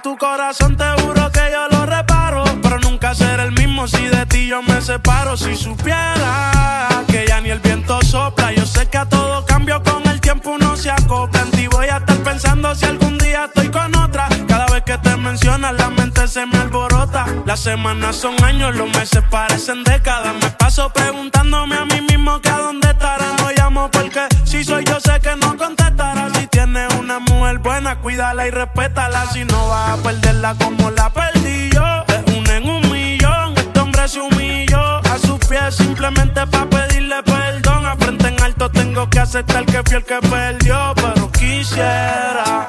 tu corazón te juro que yo lo reparo, pero nunca seré el mismo si de ti yo me separo. Si supiera que ya ni el viento sopla, yo sé que a todo cambio con el tiempo uno se acopla. En ti voy a estar pensando si algún día estoy con otra. Cada vez que te mencionas la mente se me alborota. Las semanas son años, los meses parecen décadas. Me paso preguntándome a mí mismo que a dónde estará. No llamo porque si soy yo sé que no contestará. Si tienes una mujer buena, cuídala y respétala. Si no vas a perderla como la perdí yo. De uno en un millón, este hombre se humilló a sus pies simplemente pa' pedirle perdón. A frente en alto tengo que aceptar que fui el que perdí.